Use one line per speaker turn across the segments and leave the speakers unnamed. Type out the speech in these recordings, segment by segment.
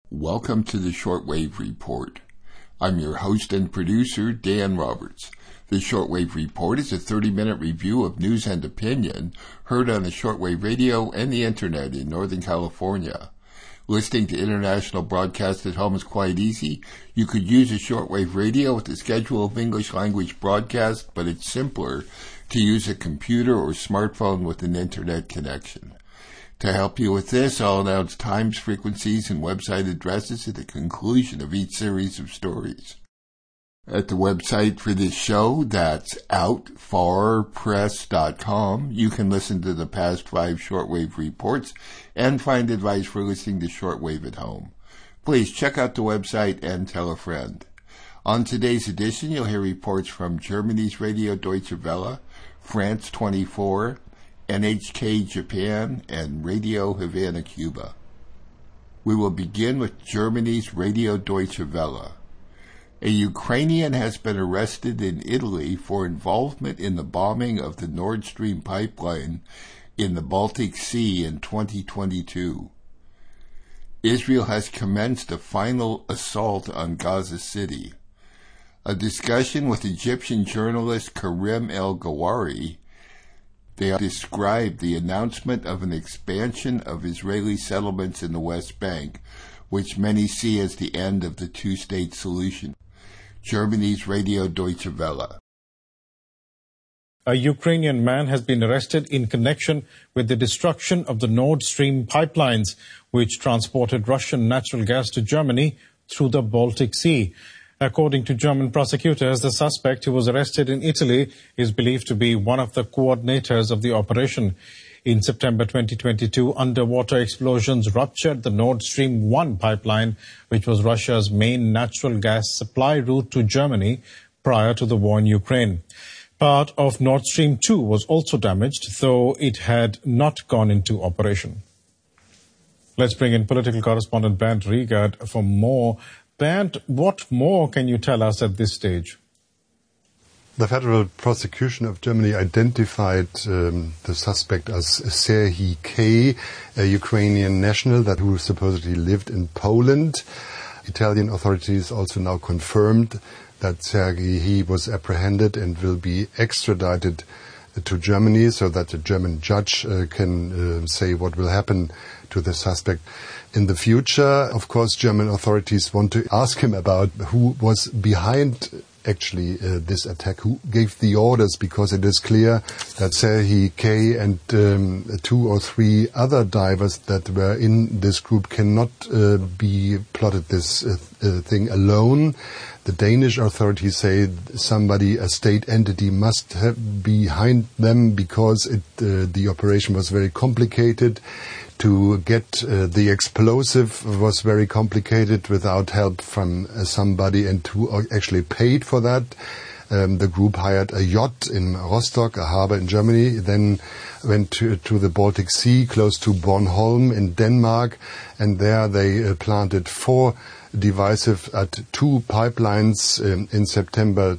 Welcome to the Shortwave Report. I'm your host and producer, Dan Roberts. The Shortwave Report is a 30-minute review of news and opinion heard on the shortwave radio and the internet in Northern California. Listening to international broadcasts at home is quite easy. You could use a shortwave radio with a schedule of English language broadcasts, but it's simpler to use a computer or smartphone with an internet connection. To help you with this, I'll announce times, frequencies, and website addresses at the conclusion of each series of stories. At the website for this show, that's outfarpress.com, you can listen to the past 5 shortwave reports and find advice for listening to shortwave at home. Please check out the website and tell a friend. On today's edition, you'll hear reports from Germany's Radio Deutsche Welle, France 24, NHK Japan, and Radio Havana, Cuba. We will begin with Germany's Radio Deutsche Welle. A Ukrainian has been arrested in Italy for involvement in the bombing of the Nord Stream pipeline in the Baltic Sea in 2022. Israel has commenced a final assault on Gaza City. A discussion with Egyptian journalist Karim El-Gawari. They described the announcement of an expansion of Israeli settlements in the West Bank, which many see as the end of the two-state solution. Germany's Radio Deutsche Welle.
A Ukrainian man has been arrested in connection with the destruction of the Nord Stream pipelines, which transported Russian natural gas to Germany through the Baltic Sea. According to German prosecutors, the suspect who was arrested in Italy is believed to be one of the coordinators of the operation. In September 2022, underwater explosions ruptured the Nord Stream 1 pipeline, which was Russia's main natural gas supply route to Germany prior to the war in Ukraine. Part of Nord Stream 2 was also damaged, though it had not gone into operation. Let's bring in political correspondent Bernd Riegert for more. Bernd, what more can you tell us at this stage?
The Federal Prosecution of Germany identified the suspect as Serhiy K., a Ukrainian national who supposedly lived in Poland. Italian authorities also now confirmed that Serhiy was apprehended and will be extradited to Germany so that a German judge can say what will happen to the suspect in the future. Of course, German authorities want to ask him about who was behind actually this attack, who gave the orders, because it is clear that Serhiy K. and 2 or 3 other divers that were in this group cannot be plotted this thing alone. The Danish authorities say a state entity must have behind them because the operation was very complicated. To get the explosive was very complicated without help from somebody, and who actually paid for that. The group hired a yacht in Rostock, a harbor in Germany, then went to the Baltic Sea, close to Bornholm in Denmark, and there they planted 4 devices at 2 pipelines in September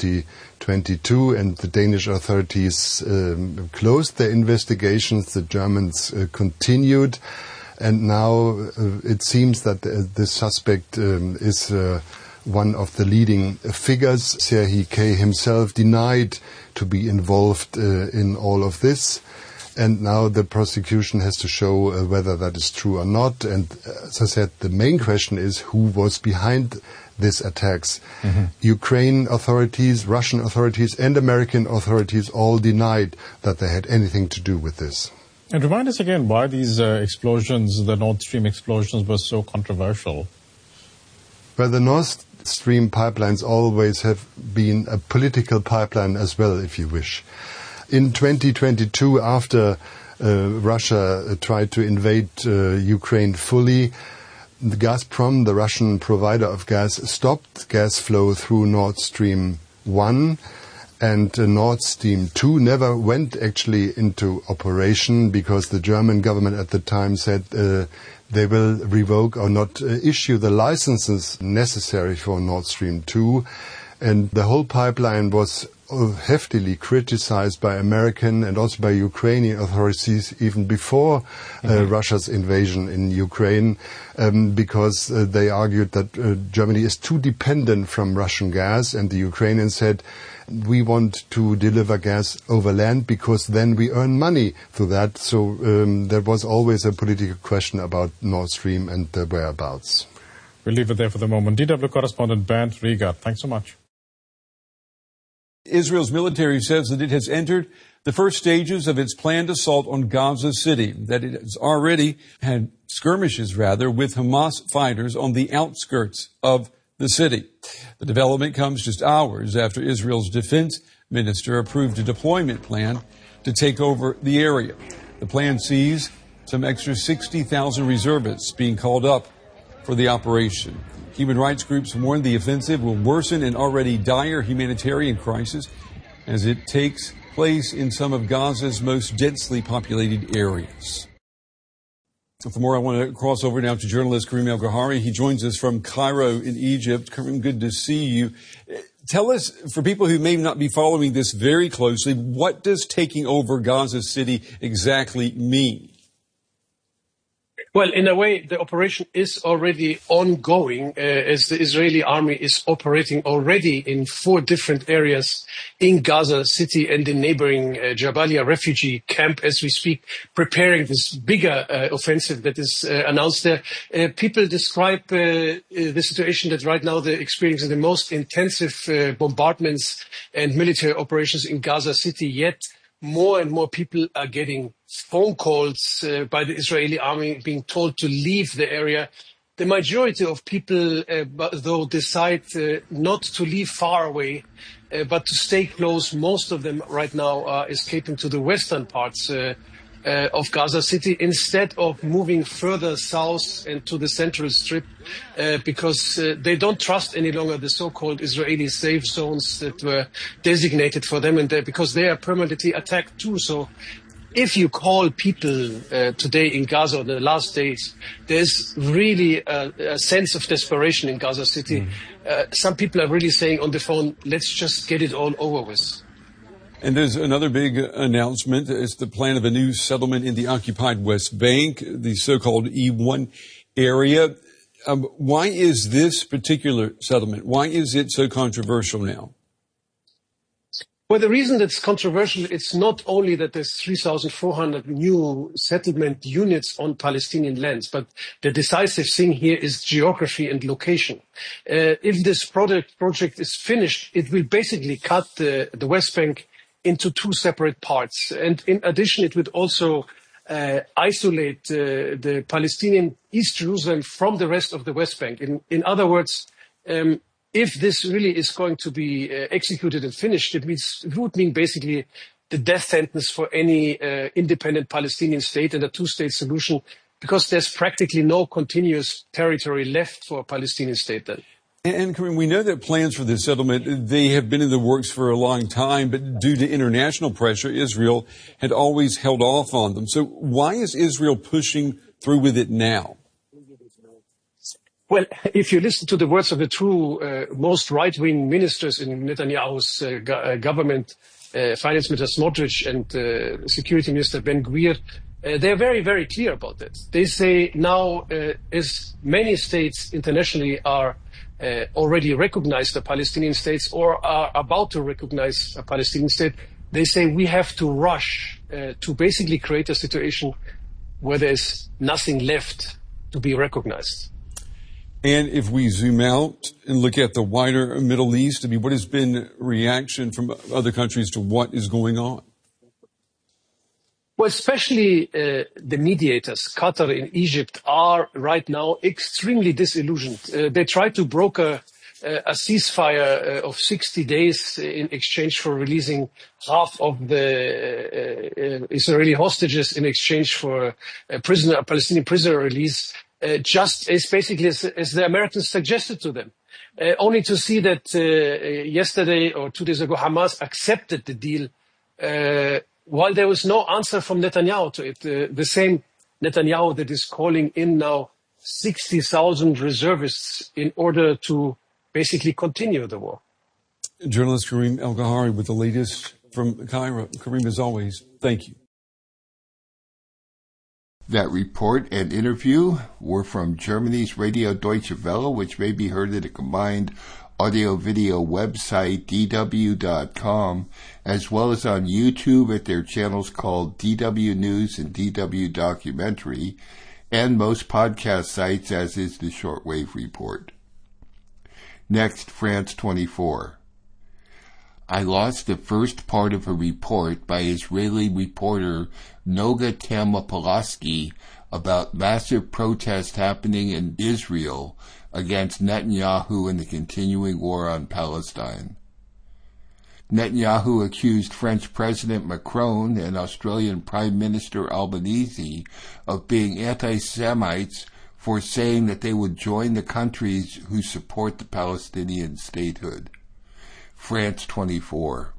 2022, and the Danish authorities closed their investigations. The Germans continued, and now it seems that the suspect is one of the leading figures. Serhiy K. himself denied to be involved in all of this. And now the prosecution has to show whether that is true or not. And as I said, the main question is who was behind these attacks. Mm-hmm. Ukraine authorities, Russian authorities, and American authorities all denied that they had anything to do with this.
And remind us again why these explosions, the Nord Stream explosions, were so controversial.
Well, the Nord Stream pipelines always have been a political pipeline as well, if you wish. In 2022, after Russia tried to invade Ukraine fully, the Gazprom, the Russian provider of gas, stopped gas flow through Nord Stream 1, and Nord Stream 2 never went actually into operation because the German government at the time said they will revoke or not issue the licenses necessary for Nord Stream 2. And the whole pipeline was heftily criticized by American and also by Ukrainian authorities even before Russia's invasion in Ukraine, because they argued that Germany is too dependent from Russian gas, and the Ukrainians said, we want to deliver gas over land because then we earn money through that. So there was always a political question about Nord Stream and the whereabouts.
We'll leave it there for the moment. DW correspondent Bernd Riegert, thanks so much.
Israel's military says that it has entered the first stages of its planned assault on Gaza City, that it has already had skirmishes, with Hamas fighters on the outskirts of the city. The development comes just hours after Israel's defense minister approved a deployment plan to take over the area. The plan sees some extra 60,000 reservists being called up for the operation. Human rights groups warn the offensive will worsen an already dire humanitarian crisis as it takes place in some of Gaza's most densely populated areas. For more, I want to cross over now to journalist Karim El-Gahari. He joins us from Cairo in Egypt. Karim, good to see you. Tell us, for people who may not be following this very closely, what does taking over Gaza City exactly mean?
Well, in a way, the operation is already ongoing, as the Israeli army is operating already in 4 different areas in Gaza City and in neighboring Jabalia refugee camp as we speak, preparing this bigger offensive that is announced there. People describe the situation that right now they're experiencing the most intensive bombardments and military operations in Gaza City, yet more and more people are getting phone calls by the Israeli army being told to leave the area. The majority of people, though, decide not to leave far away, but to stay close. Most of them right now are escaping to the western parts of Gaza City instead of moving further south and to the central strip because they don't trust any longer the so-called Israeli safe zones that were designated for them, and because they are permanently attacked too. So if you call people today in Gaza, the last days, there's really a sense of desperation in Gaza City. Some people are really saying on the phone, let's just get it all over with.
And there's another big announcement. It's the plan of a new settlement in the occupied West Bank, the so-called E1 area. Why is this particular settlement, why is it so controversial now?
Well, the reason that's controversial, it's not only that there's 3,400 new settlement units on Palestinian lands, but the decisive thing here is geography and location. If this project is finished, it will basically cut the West Bank into 2 separate parts. And in addition, it would also isolate the Palestinian East Jerusalem from the rest of the West Bank. In other words, if this really is going to be executed and finished, it would mean basically the death sentence for any independent Palestinian state and a 2-state solution, because there's practically no continuous territory left for a Palestinian state then.
And Karim, we know that plans for this settlement, they have been in the works for a long time, but due to international pressure, Israel had always held off on them. So why is Israel pushing through with it now?
Well, if you listen to the words of the 2 most right-wing ministers in Netanyahu's government, Finance Minister Smotrich and Security Minister Ben-Gvir, they're very, very clear about that. They say now, as many states internationally are already recognized the Palestinian states or are about to recognize a Palestinian state, they say we have to rush to basically create a situation where there's nothing left to be recognized.
And if we zoom out and look at the wider Middle East, I mean, what has been reaction from other countries to what is going on?
Well, especially the mediators, Qatar and Egypt, are right now extremely disillusioned. They tried to broker a ceasefire of 60 days in exchange for releasing half of the Israeli hostages in exchange for a Palestinian prisoner release, just as basically as the Americans suggested to them. Only to see that yesterday or 2 days ago, Hamas accepted the deal while there was no answer from Netanyahu to it. The same Netanyahu that is calling in now 60,000 reservists in order to basically continue the war.
Journalist Kareem El-Gahari with the latest from Cairo. Kareem, as always, thank you.
That report and interview were from Germany's Radio Deutsche Welle, which may be heard at a combined audio-video website, dw.com, as well as on YouTube at their channels called DW News and DW Documentary, and most podcast sites, as is the Shortwave Report. Next, France 24. I lost the first part of a report by Israeli reporter Noga Termopolaski about massive protests happening in Israel against Netanyahu and the continuing war on Palestine. Netanyahu accused French President Macron and Australian Prime Minister Albanese of being anti-Semites for saying that they would join the countries who support the Palestinian statehood. France 24.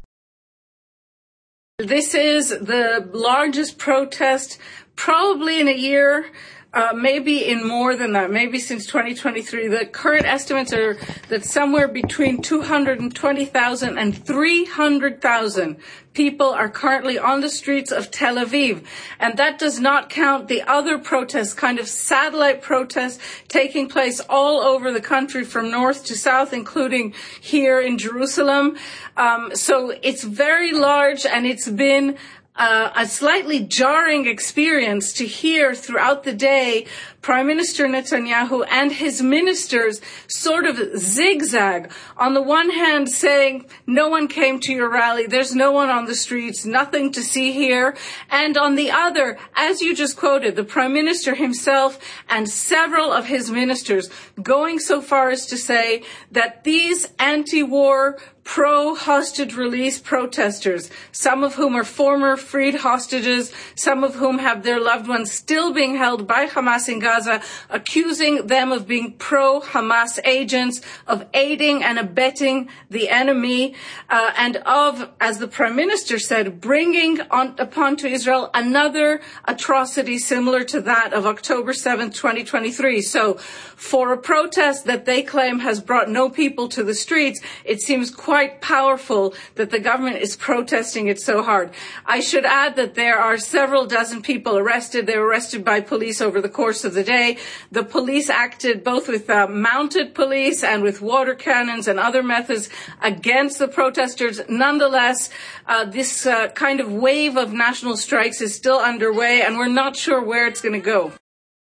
This is the largest protest probably in a year, maybe in more than that, maybe since 2023. The current estimates are that somewhere between 220,000 and 300,000 people are currently on the streets of Tel Aviv. And that does not count the other protests, kind of satellite protests taking place all over the country from north to south, including here in Jerusalem. So it's very large, and it's been a slightly jarring experience to hear throughout the day Prime Minister Netanyahu and his ministers sort of zigzag. On the one hand, saying, no one came to your rally, there's no one on the streets, nothing to see here. And on the other, as you just quoted, the Prime Minister himself and several of his ministers going so far as to say that these anti-war, pro-hostage release protesters, some of whom are former freed hostages, some of whom have their loved ones still being held by Hamas in Gaza, accusing them of being pro-Hamas agents, of aiding and abetting the enemy, and of, as the Prime Minister said, bringing upon to Israel another atrocity similar to that of October 7th, 2023. So for a protest that they claim has brought no people to the streets, it seems quite powerful that the government is protesting it so hard. I should add that there are several dozen people arrested. They were arrested by police over the course of the day. The police acted both with mounted police and with water cannons and other methods against the protesters. Nonetheless, this kind of wave of national strikes is still underway, and we're not sure where it's going to go.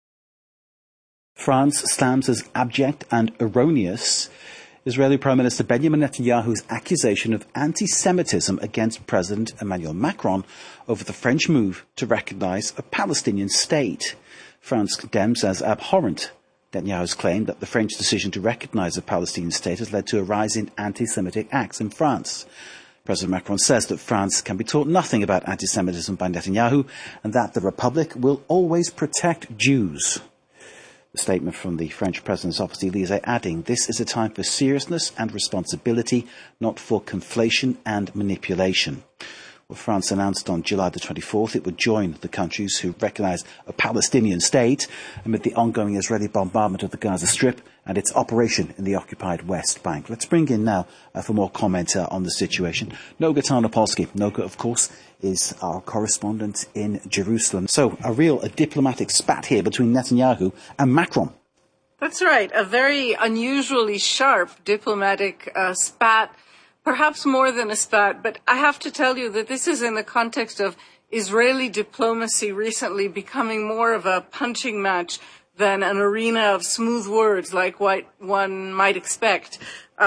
France stamps as abject and erroneous Israeli Prime Minister Benjamin Netanyahu's accusation of anti-Semitism against President Emmanuel Macron over the French move to recognize a Palestinian state. France condemns as abhorrent Netanyahu's claim that the French decision to recognize a Palestinian state has led to a rise in anti-Semitic acts in France. President Macron says that France can be taught nothing about anti-Semitism by Netanyahu and that the Republic will always protect Jews. The statement from the French President's office, Élysée, adding, "This is a time for seriousness and responsibility, not for conflation and manipulation." Well, France announced on July the 24th it would join the countries who recognise a Palestinian state amid the ongoing Israeli bombardment of the Gaza Strip and its operation in the occupied West Bank. Let's bring in now, for more comment on the situation, Noga Termopolaski. Noga, of course, is our correspondent in Jerusalem. So a real diplomatic spat here between Netanyahu and Macron.
That's right. A very unusually sharp diplomatic spat. Perhaps more than a spat, but I have to tell you that this is in the context of Israeli diplomacy recently becoming more of a punching match than an arena of smooth words like what one might expect.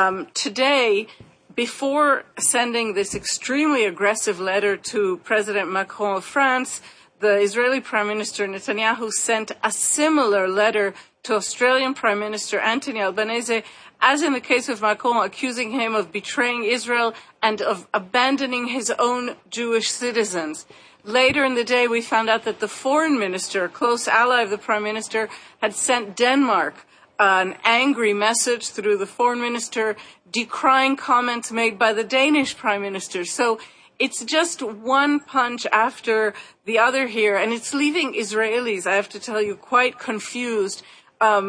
Today, before sending this extremely aggressive letter to President Macron of France, the Israeli Prime Minister Netanyahu sent a similar letter to Australian Prime Minister Anthony Albanese, as in the case of Macron, accusing him of betraying Israel and of abandoning his own Jewish citizens. Later in the day, we found out that the foreign minister, a close ally of the Prime Minister, had sent Denmark an angry message through the foreign minister decrying comments made by the Danish Prime Minister. So it's just one punch after the other here, and it's leaving Israelis, I have to tell you, quite confused.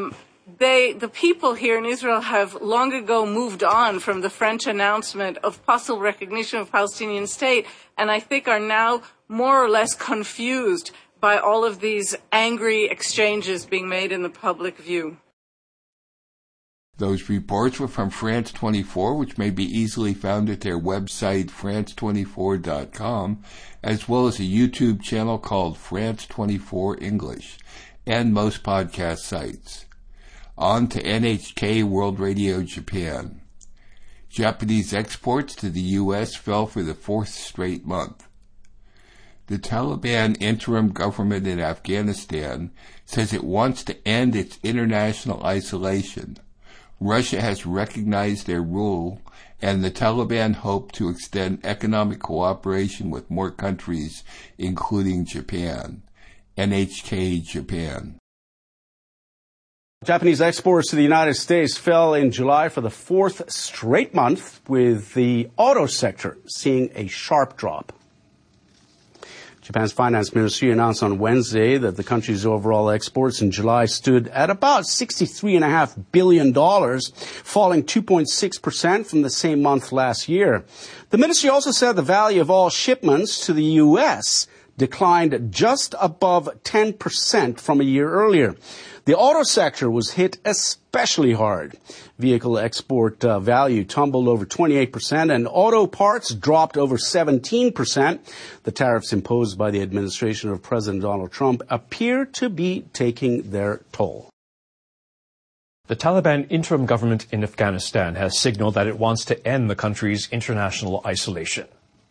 the people here in Israel have long ago moved on from the French announcement of possible recognition of Palestinian state, and I think are now more or less confused by all of these angry exchanges being made in the public view.
Those reports were from France 24, which may be easily found at their website, france24.com, as well as a YouTube channel called France 24 English, and most podcast sites. On to NHK World Radio Japan. Japanese exports to the U.S. fell for the fourth straight month. The Taliban interim government in Afghanistan says it wants to end its international isolation. Russia has recognized their rule, and the Taliban hope to extend economic cooperation with more countries, including Japan. NHK Japan.
Japanese exports to the United States fell in July for the fourth straight month, with the auto sector seeing a sharp drop. Japan's finance ministry announced on Wednesday that the country's overall exports in July stood at about $63.5 billion, falling 2.6% from the same month last year. The ministry also said the value of all shipments to the U.S. declined just above 10% from a year earlier. The auto sector was hit especially hard. Vehicle export value tumbled over 28%, and auto parts dropped over 17%. The tariffs imposed by the administration of President Donald Trump appear to be taking their toll.
The Taliban interim government in Afghanistan has signaled that it wants to end the country's international isolation.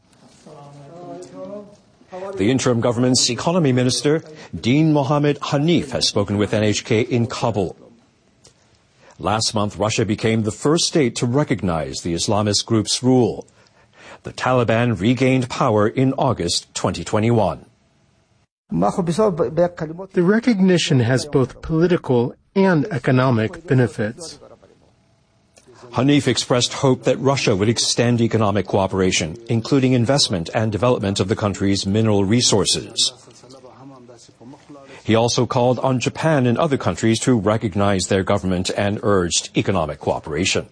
The interim government's economy minister, Dean Mohammed Hanif, has spoken with NHK in Kabul. Last month, Russia became the first state to recognize the Islamist group's rule. The Taliban regained power in August 2021.
The recognition has both political and economic benefits.
Hanif expressed hope that Russia would extend economic cooperation, including investment and development of the country's mineral resources. He also called on Japan and other countries to recognize their government and urged economic cooperation.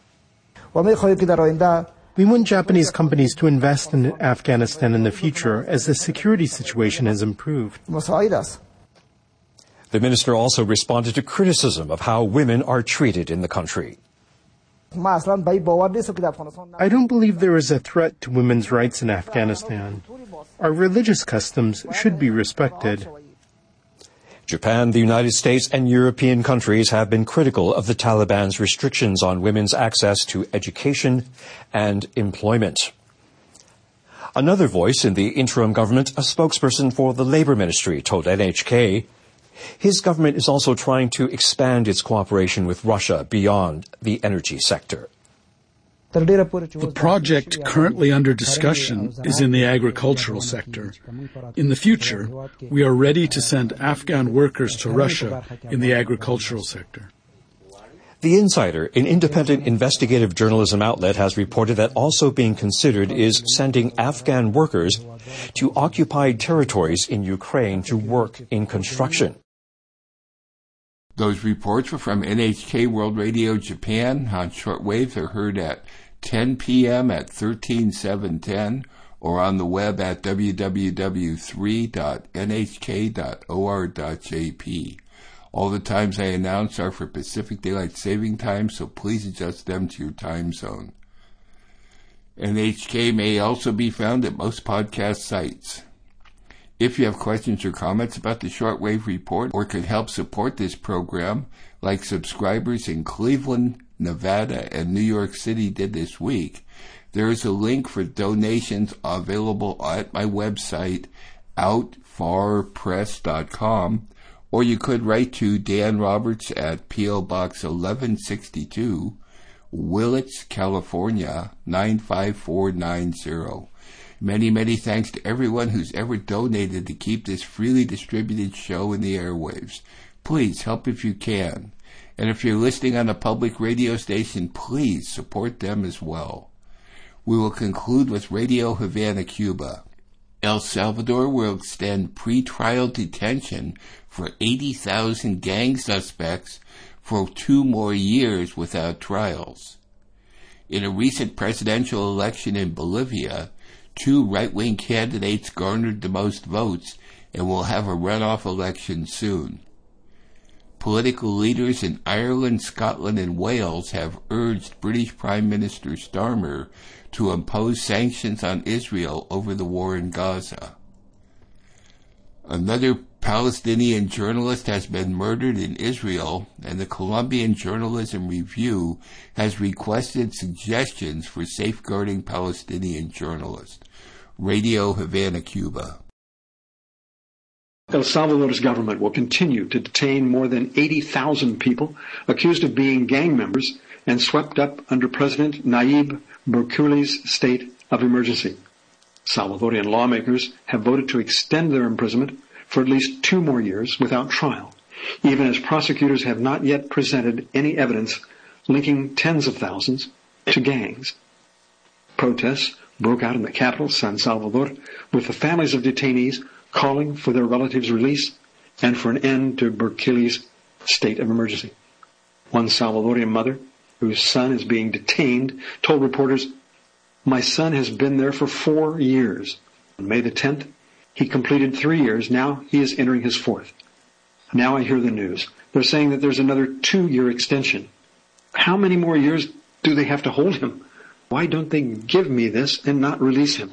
We want Japanese companies to invest in Afghanistan in the future as the security situation has improved.
The minister also responded to criticism of how women are treated in the country.
I don't believe there is a threat to women's rights in Afghanistan. Our religious customs should be respected.
Japan, the United States, and European countries have been critical of the Taliban's restrictions on women's access to education and employment. Another voice in the interim government, a spokesperson for the Labor Ministry, told NHK, his government is also trying to expand its cooperation with Russia beyond the energy sector.
The project currently under discussion is in the agricultural sector. In the future, we are ready to send Afghan workers to Russia in the agricultural sector.
The Insider, an independent investigative journalism outlet, has reported that also being considered is sending Afghan workers to occupied territories in Ukraine to work in construction.
Those reports were from NHK World Radio Japan on shortwave. They're heard at 10 p.m. at 13710 or on the web at www.3.nhk.or.jp. All the times I announce are for Pacific Daylight Saving Time, so please adjust them to your time zone. NHK may also be found at most podcast sites. If you have questions or comments about the Shortwave Report or could help support this program, like subscribers in Cleveland, Nevada, and New York City did this week, there is a link for donations available at my website, outfarpress.com, or you could write to Dan Roberts at P.O. Box 1162, Willits, California, 95490. Many, many thanks to everyone who's ever donated to keep this freely distributed show in the airwaves. Please help if you can. And if you're listening on a public radio station, please support them as well. We will conclude with Radio Havana, Cuba. El Salvador will extend pre-trial detention for 80,000 gang suspects for 2 more years without trials. In a recent presidential election in Bolivia, 2 right-wing candidates garnered the most votes and will have a runoff election soon. Political leaders in Ireland, Scotland, and Wales have urged British Prime Minister Starmer to impose sanctions on Israel over the war in Gaza. Another Palestinian journalist has been murdered in Israel, and the Colombian Journalism Review has requested suggestions for safeguarding Palestinian journalists. Radio Havana, Cuba.
El Salvador's government will continue to detain more than 80,000 people accused of being gang members and swept up under President Nayib Bukele's state of emergency. Salvadorian lawmakers have voted to extend their imprisonment for at least 2 more years without trial, even as prosecutors have not yet presented any evidence linking tens of thousands to gangs. Protests broke out in the capital, San Salvador, with the families of detainees calling for their relatives' release and for an end to Bukele's state of emergency. One Salvadorian mother, whose son is being detained, told reporters, "My son has been there for 4 years. On May the 10th, he completed 3 years. Now he is entering his 4th. Now I hear the news. They're saying that there's another 2-year extension. How many more years do they have to hold him? Why don't they give me this and not release him?"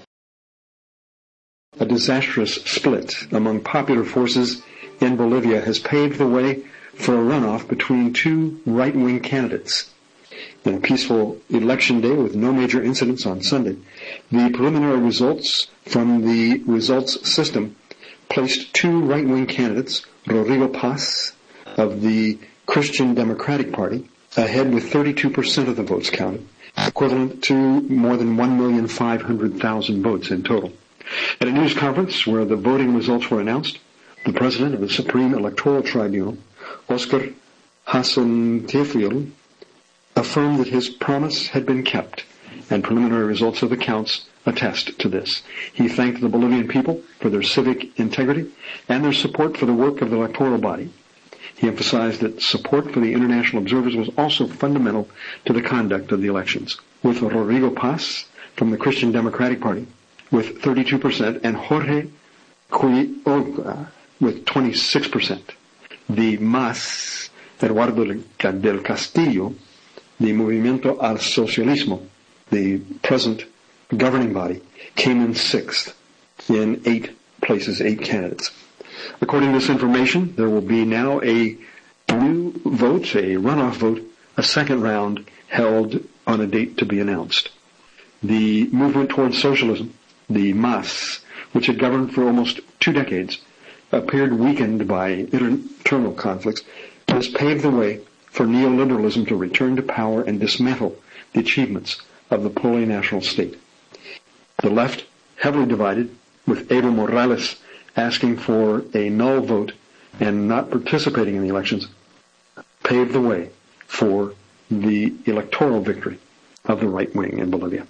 A disastrous split among popular forces in Bolivia has paved the way for a runoff between 2 right-wing candidates. In a peaceful election day with no major incidents on Sunday, the preliminary results from the results system placed 2 right-wing candidates, Rodrigo Paz of the Christian Democratic Party, ahead with 32% of the votes counted, equivalent to more than 1,500,000 votes in total. At a news conference where the voting results were announced, the president of the Supreme Electoral Tribunal, Oscar Hasentefiel, affirmed that his promise had been kept, and preliminary results of the counts attest to this. He thanked the Bolivian people for their civic integrity and their support for the work of the electoral body. He emphasized that support for the international observers was also fundamental to the conduct of the elections. With Rodrigo Paz from the Christian Democratic Party with 32% and Jorge Quiroga with 26%. The MAS, Eduardo del Castillo, the Movimiento al Socialismo, the present governing body, came in 6th in 8 places, 8 candidates. According to this information, there will be now a new vote, a runoff vote, a second round held on a date to be announced. The movement towards socialism, the MAS, which had governed for almost 2 decades, appeared weakened by internal conflicts, has paved the way for neoliberalism to return to power and dismantle the achievements of the plurinational state. The left, heavily divided, with Evo Morales asking for a null vote and not participating in the elections, paved the way for the electoral victory of the right wing in Bolivia.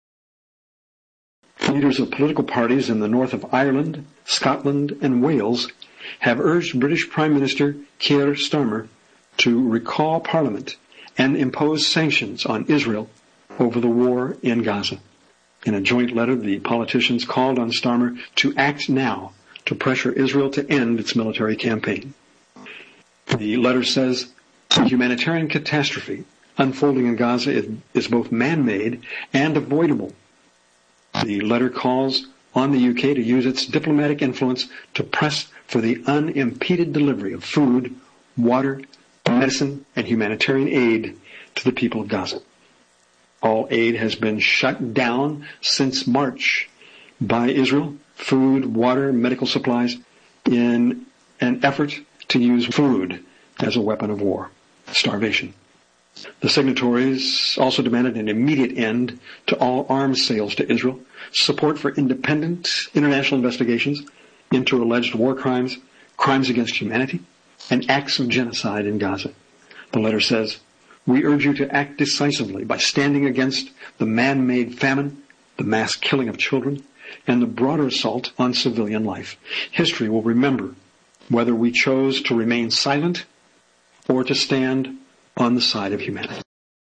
Leaders of political parties in the north of Ireland, Scotland, and Wales have urged British Prime Minister Keir Starmer to recall Parliament and impose sanctions on Israel over the war in Gaza. In a joint letter, the politicians called on Starmer to act now to pressure Israel to end its military campaign. The letter says, "The humanitarian catastrophe unfolding in Gaza is both man-made and avoidable." The letter calls on the UK to use its diplomatic influence to press for the unimpeded delivery of food, water, medicine, and humanitarian aid to the people of Gaza. All aid has been shut down since March by Israel, food, water, medical supplies, in an effort to use food as a weapon of war, starvation. The signatories also demanded an immediate end to all arms sales to Israel, support for independent international investigations into alleged war crimes, crimes against humanity, and acts of genocide in Gaza. The letter says, "We urge you to act decisively by standing against the man-made famine, the mass killing of children, and the broader assault on civilian life. History will remember whether we chose to remain silent or to stand on the side of humanity.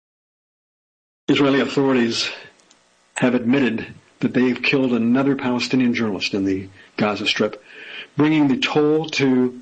Israeli authorities have admitted that they've killed another Palestinian journalist in the Gaza Strip, bringing the toll to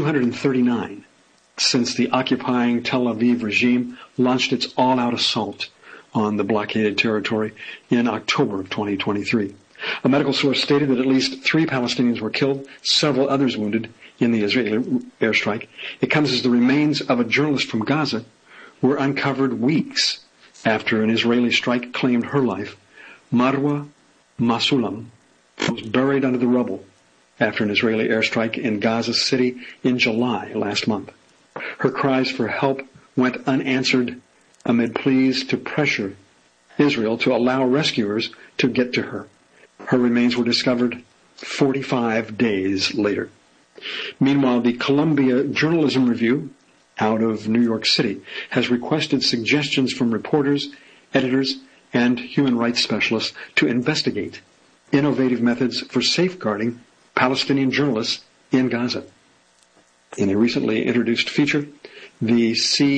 239 since the occupying Tel Aviv regime launched its all-out assault on the blockaded territory in October of 2023. A medical source stated that at least 3 Palestinians were killed, several others wounded in the Israeli airstrike. It comes as the remains of a journalist from Gaza were uncovered weeks after an Israeli strike claimed her life. Marwa Masulam was buried under the rubble after an Israeli airstrike in Gaza City in July last month. Her cries for help went unanswered amid pleas to pressure Israel to allow rescuers to get to her. Her remains were discovered 45 days later. Meanwhile, the Columbia Journalism Review, out of New York City, has requested suggestions from reporters, editors, and human rights specialists to investigate innovative methods for safeguarding Palestinian journalists in Gaza. In a recently introduced feature, the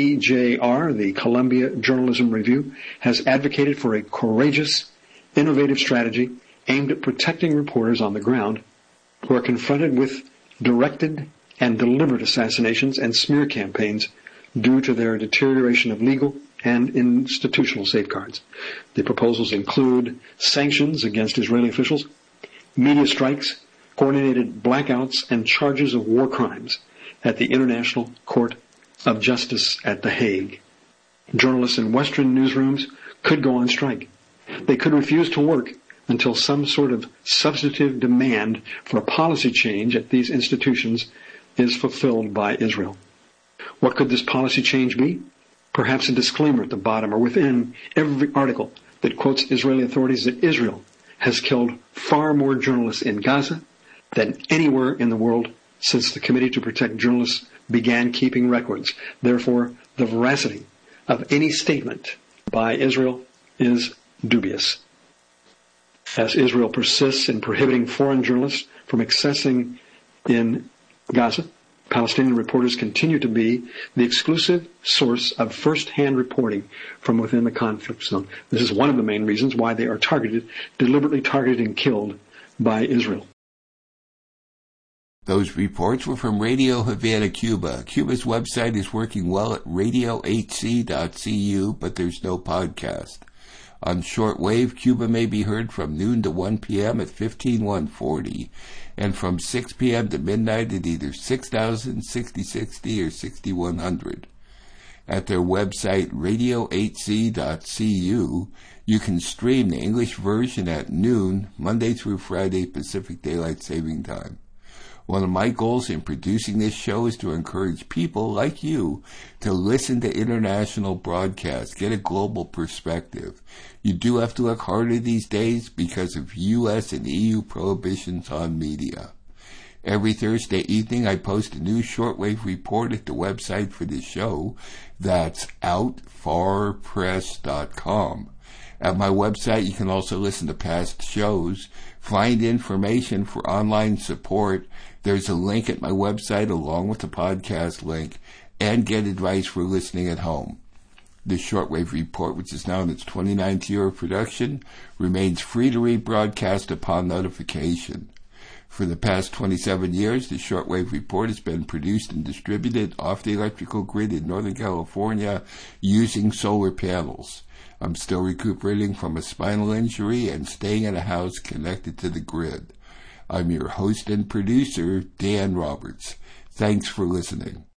CJR, the Columbia Journalism Review, has advocated for a courageous, innovative strategy aimed at protecting reporters on the ground who are confronted with directed and deliberate assassinations and smear campaigns due to their deterioration of legal and institutional safeguards. The proposals include sanctions against Israeli officials, media strikes, coordinated blackouts, and charges of war crimes at the International Court of Justice at The Hague. Journalists in Western newsrooms could go on strike. They could refuse to work until some sort of substantive demand for a policy change at these institutions is fulfilled by Israel. What could this policy change be? Perhaps a disclaimer at the bottom or within every article that quotes Israeli authorities that Israel has killed far more journalists in Gaza than anywhere in the world since the Committee to Protect Journalists began keeping records. Therefore, the veracity of any statement by Israel is dubious. As Israel persists in prohibiting foreign journalists from accessing in Gaza, Palestinian reporters continue to be the exclusive source of first-hand reporting from within the conflict zone. This is one of the main reasons why they are deliberately targeted and killed by Israel.
Those reports were from Radio Havana, Cuba. Cuba's website is working well at radio8c.cu, but there's no podcast. On shortwave, Cuba may be heard from noon to 1 p.m. at 15140, and from 6 p.m. to midnight at either 6000, 6060, or 6100. At their website, radio8c.cu, you can stream the English version at noon, Monday through Friday, Pacific Daylight Saving Time. One of my goals in producing this show is to encourage people like you to listen to international broadcasts, get a global perspective. You do have to look harder these days because of U.S. and EU prohibitions on media. Every Thursday evening, I post a new shortwave report at the website for this show. That's outfarpress.com. At my website, you can also listen to past shows, find information for online support. There's a link at my website along with the podcast link, and get advice for listening at home. The Shortwave Report, which is now in its 29th year of production, remains free to rebroadcast upon notification. For the past 27 years, the Shortwave Report has been produced and distributed off the electrical grid in Northern California using solar panels. I'm still recuperating from a spinal injury and staying in a house connected to the grid. I'm your host and producer, Dan Roberts. Thanks for listening.